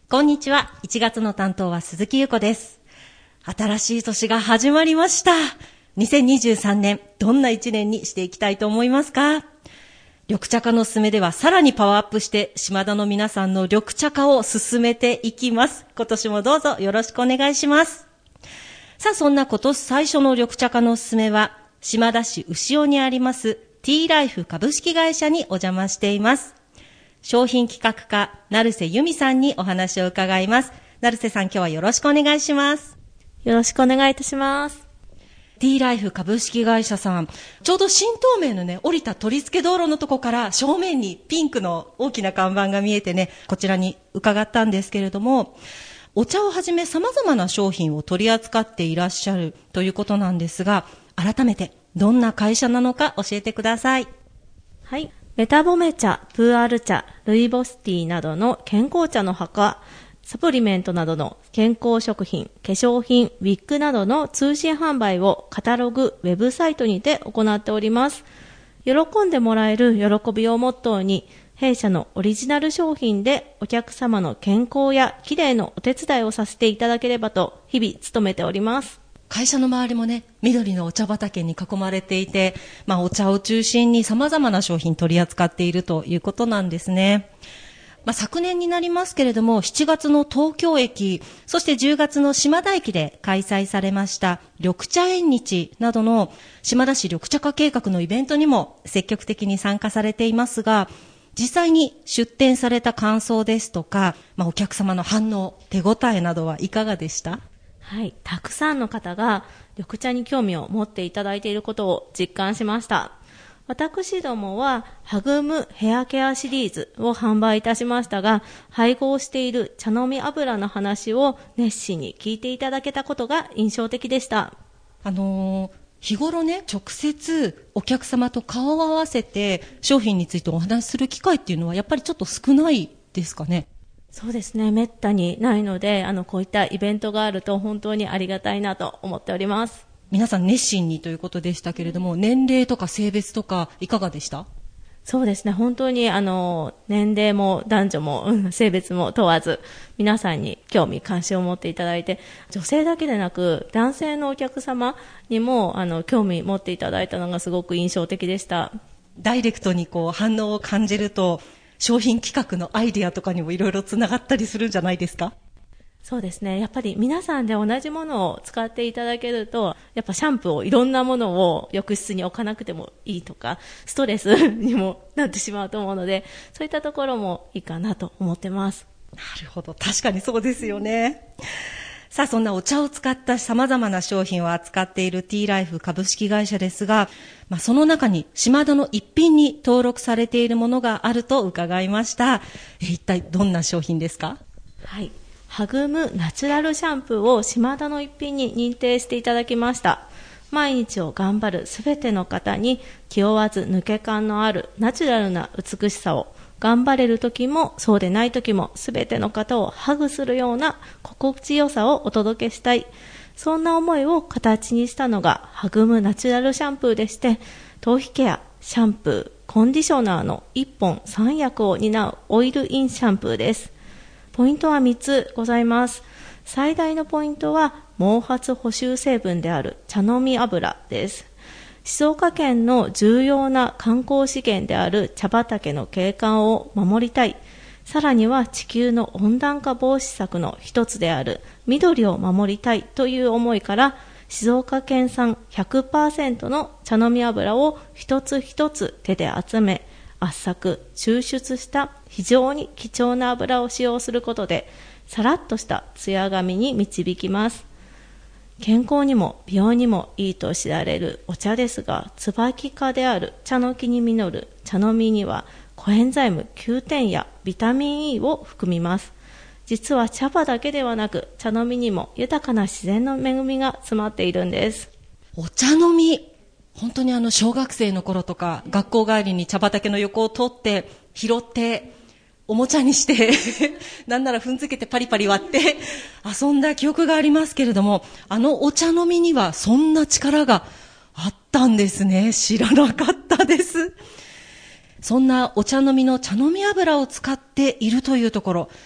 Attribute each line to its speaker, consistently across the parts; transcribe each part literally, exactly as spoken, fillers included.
Speaker 1: こんにちは。いちがつの担当は鈴木優子です。新しい年が始まりました。にせんにじゅうさんねん、どんないちねんにしていきたいと思いますか？緑茶化のすすめではさらにパワーアップして島田の皆さんの緑茶化を進めていきます。今年もどうぞよろしくお願いします。さあ、そんな今年最初の緑茶化のすすめは島田市牛尾にありますティーライフ株式会社にお邪魔しています。商品企画課成瀬由美さんにお話を伺います。成瀬さん、今日はよろしくお願いします。
Speaker 2: よろしくお願いいたします。
Speaker 1: ティーライフ株式会社さん、ちょうど新東名のね、降りた取り付け道路のとこから正面にピンクの大きな看板が見えてね、こちらに伺ったんですけれども、お茶をはじめ様々な商品を取り扱っていらっしゃるということなんですが、改めてどんな会社なのか教えてください。
Speaker 2: はい。メタボメ茶、プーアル茶、ルイボスティーなどの健康茶のほか、サプリメントなどの健康食品、化粧品、ウィッグなどの通信販売をカタログ、ウェブサイトにて行っております。喜んでもらえる喜びをモットーに、弊社のオリジナル商品でお客様の健康やきれいのお手伝いをさせていただければと日々努めております。
Speaker 1: 会社の周りもね、緑のお茶畑に囲まれていて、まあお茶を中心に様々な商品取り扱っているということなんですね。まあ昨年になりますけれども、しちがつの東京駅、そしてじゅうがつの島田駅で開催されました緑茶縁日などの島田市緑茶化計画のイベントにも積極的に参加されていますが、実際に出展された感想ですとか、まあお客様の反応、手応えなどはいかがでした？
Speaker 2: はい、たくさんの方が緑茶に興味を持っていただいていることを実感しました。私どもはハグムヘアケアシリーズを販売いたしましたが、配合している茶飲み油の話を熱心に聞いていただけたことが印象的でした。
Speaker 1: あのー、日頃ね、直接お客様と顔を合わせて商品についてお話しする機会っていうのはやっぱりちょっと少ないですかね？
Speaker 2: そうですね、めったにないので、あのこういったイベントがあると本当にありがたいなと思っております。
Speaker 1: 皆さん熱心にということでしたけれども、年齢とか性別とかいかがでした？
Speaker 2: そうですね、本当にあの年齢も男女も、うん、性別も問わず皆さんに興味関心を持っていただいて、女性だけでなく男性のお客様にもあの興味持っていただいたのがすごく印象的でした。
Speaker 1: ダイレクトにこう反応を感じると、商品企画のアイデアとかにもいろいろつながったりするんじゃないですか？
Speaker 2: そうですね。やっぱり皆さんで同じものを使っていただけると、やっぱシャンプーをいろんなものを浴室に置かなくてもいいとか、ストレスにもなってしまうと思うので、そういったところもいいかなと思ってます。
Speaker 1: なるほど。確かにそうですよね。さあ、そんなお茶を使った様々な商品を扱っているティーライフ株式会社ですが、まあ、その中に島田の一品に登録されているものがあると伺いました。え、一体どんな商品ですか？
Speaker 2: はい。ハグムナチュラルシャンプーを島田の一品に認定していただきました。毎日を頑張るすべての方に気負わず抜け感のあるナチュラルな美しさを、頑張れる時もそうでない時もすべての方をハグするような心地よさをお届けしたい。そんな思いを形にしたのがハグムナチュラルシャンプーでして、頭皮ケア、シャンプー、コンディショナーのいっぽんさん役を担うオイルインシャンプーです。ポイントはみっつございます。最大のポイントは毛髪補修成分である茶飲み油です。静岡県の重要な観光資源である茶畑の景観を守りたい。さらには地球の温暖化防止策の一つである緑を守りたいという思いから、静岡県産 ひゃくパーセント の茶飲み油を一つ一つ手で集め、圧搾、抽出した非常に貴重な油を使用することで、さらっとしたツヤ髪に導きます。健康にも美容にもいいと知られるお茶ですが、椿科である茶の木に実る茶飲みにはコエンザイムきゅうてんやビタミン E を含みます。実は茶葉だけではなく、茶飲みにも豊かな自然の恵みが詰まっているんです。
Speaker 1: お茶飲み、本当にあの小学生の頃とか学校帰りに茶畑の横を通って拾っておもちゃにしてなんなら踏んづけてパリパリ割って遊んだ記憶がありますけれども、あのお茶飲みにはそんな力があったんですね。知らなかったです。そんなお茶飲みの茶飲み油を使っているというところ、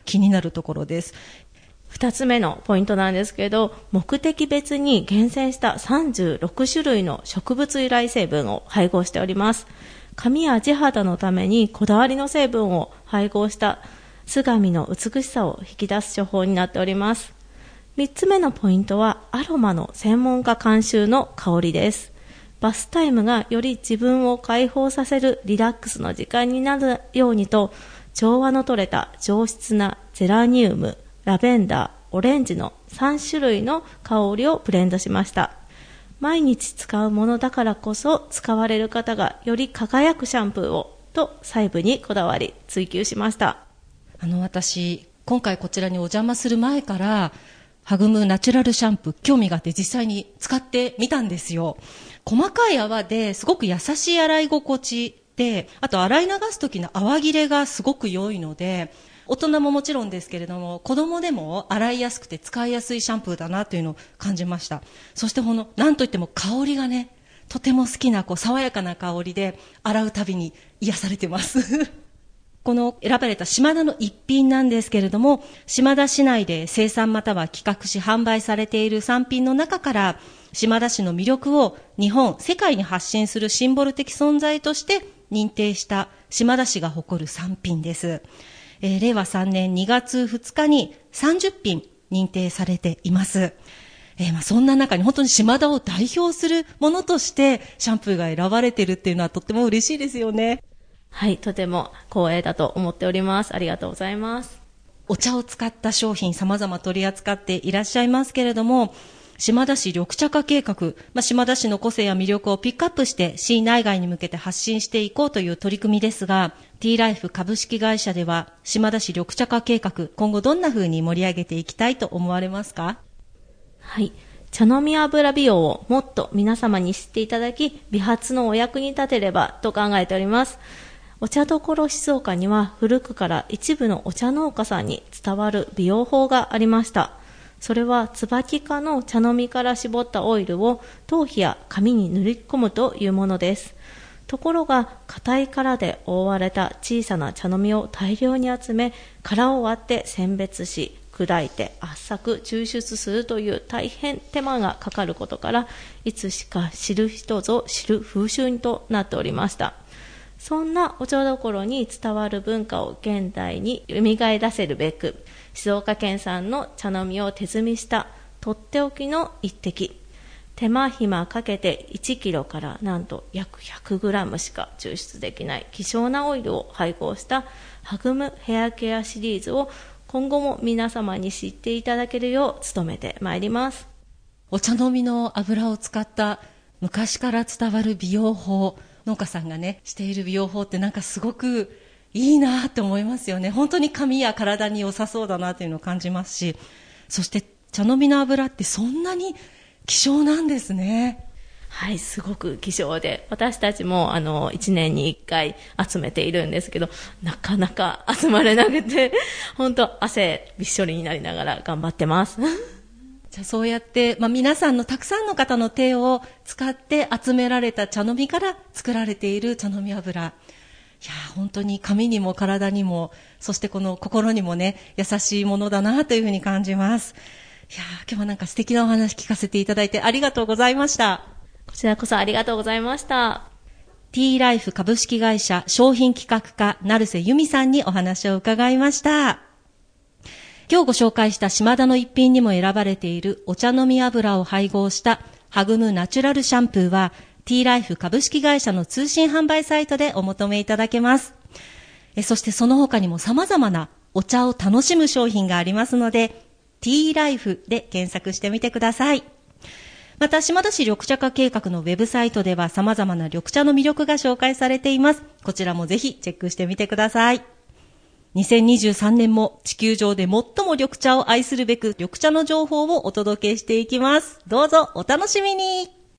Speaker 1: 気になるところです。
Speaker 2: 二つ目のポイントなんですけど、目的別に厳選したさんじゅうろくしゅるいの植物由来成分を配合しております。髪や地肌のためにこだわりの成分を配合した素髪の美しさを引き出す処方になっております。三つ目のポイントはアロマの専門家監修の香りです。バスタイムがより自分を解放させるリラックスの時間になるようにと、調和の取れた上質なゼラニウム、ラベンダー、オレンジのさんしゅるいの香りをブレンドしました。毎日使うものだからこそ使われる方がより輝くシャンプーをと細部にこだわり追求しました。
Speaker 1: あの私今回こちらにお邪魔する前からハグムナチュラルシャンプー興味があって実際に使ってみたんですよ。細かい泡ですごく優しい洗い心地で、あと洗い流す時の泡切れがすごく良いので、大人ももちろんですけれども子供でも洗いやすくて使いやすいシャンプーだなというのを感じました。そしてこのなんといっても香りがね、とても好きなこう爽やかな香りで洗うたびに癒されてますこの選ばれた島田の一品なんですけれども、島田市内で生産または企画し販売されている産品の中から島田市の魅力を日本世界に発信するシンボル的存在として認定した島田市が誇る産品です。えー、れいわさんねんにがつふつかにさんじゅっぴん認定されています。えー、まあそんな中に本当に島田を代表するものとしてシャンプーが選ばれているっていうのはとっても嬉しいですよね。
Speaker 2: はい、とても光栄だと思っております。ありがとうございます。
Speaker 1: お茶を使った商品様々取り扱っていらっしゃいますけれども、島田市緑茶化計画、まあ、島田市の個性や魅力をピックアップして市内外に向けて発信していこうという取り組みですが、T ライフ株式会社では島田市緑茶化計画、今後どんな風に盛り上げていきたいと思われますか？
Speaker 2: はい、茶飲み油美容をもっと皆様に知っていただき、美髪のお役に立てればと考えております。お茶どころ静岡には古くから一部のお茶農家さんに伝わる美容法がありました。それは椿科の茶飲みから絞ったオイルを頭皮や髪に塗り込むというものです。ところが硬い殻で覆われた小さな茶飲みを大量に集め、殻を割って選別し、砕いて圧搾抽出するという大変手間がかかることから、いつしか知る人ぞ知る風習となっておりました。そんなお茶どころに伝わる文化を現代に蘇らせるべく、静岡県産の茶飲みを手摘みしたとっておきの一滴、手間暇かけていちキロからなんと約ひゃくグラムしか抽出できない希少なオイルを配合したハグムヘアケアシリーズを今後も皆様に知っていただけるよう努めてまいります。
Speaker 1: お茶飲みの油を使った昔から伝わる美容法、農家さんがねしている美容法ってなんかすごくいいなって思いますよね。本当に髪や体に良さそうだなというのを感じますし、そして茶飲みの油ってそんなに希少なんですね。
Speaker 2: はい、すごく希少で、私たちもあのいちねんにいっかい集めているんですけど、なかなか集まれなくて本当汗びっしょりになりながら頑張ってます
Speaker 1: じゃあそうやって、まあ、皆さんのたくさんの方の手を使って集められた茶飲みから作られている茶飲み油、いや本当に髪にも体にも、そしてこの心にもね優しいものだなというふうに感じます。いや今日はなんか素敵なお話聞かせていただいてありがとうございました。
Speaker 2: こちらこそありがとうございました。
Speaker 1: T ライフ株式会社商品企画課成瀬由美さんにお話を伺いました。今日ご紹介した島田の一品にも選ばれているお茶飲み油を配合したハグムナチュラルシャンプーは T ライフ株式会社の通信販売サイトでお求めいただけます。えそしてその他にも様々なお茶を楽しむ商品がありますので T ライフで検索してみてください。また島田市緑茶化計画のウェブサイトでは様々な緑茶の魅力が紹介されています。こちらもぜひチェックしてみてください。にせんにじゅうさんねんも地球上で最も緑茶を愛するべく緑茶の情報をお届けしていきます。どうぞお楽しみに。